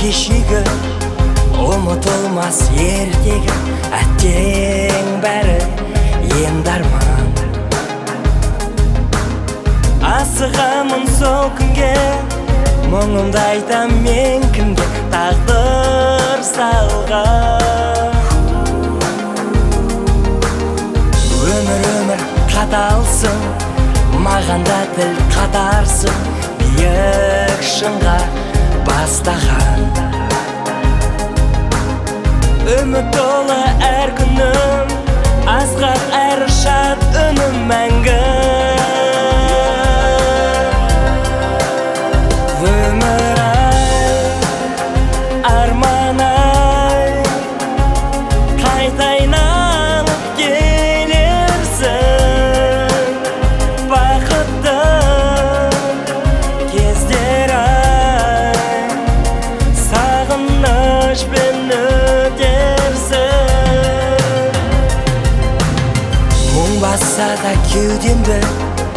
кешегі ұмытылмас ертегі әттең бәрі енді арман. Асығамын сол күнге, мұңымды айтам мен кімге, тағдыр салған. Өмір қаталсың, маған да тіл қатарсың, биік шыңға бастаған. Үміт толы әр күнім, асқақ әрі шат үнім мәңгі. Өмір-ай, арман-ай, қайта айналып келерсің. Бақытты кездер-ай, сағынышпен өтерсің. Мұң басса да кеудемді,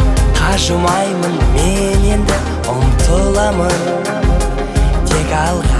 қажымаймын мен енді, ұмтыламын тек алға.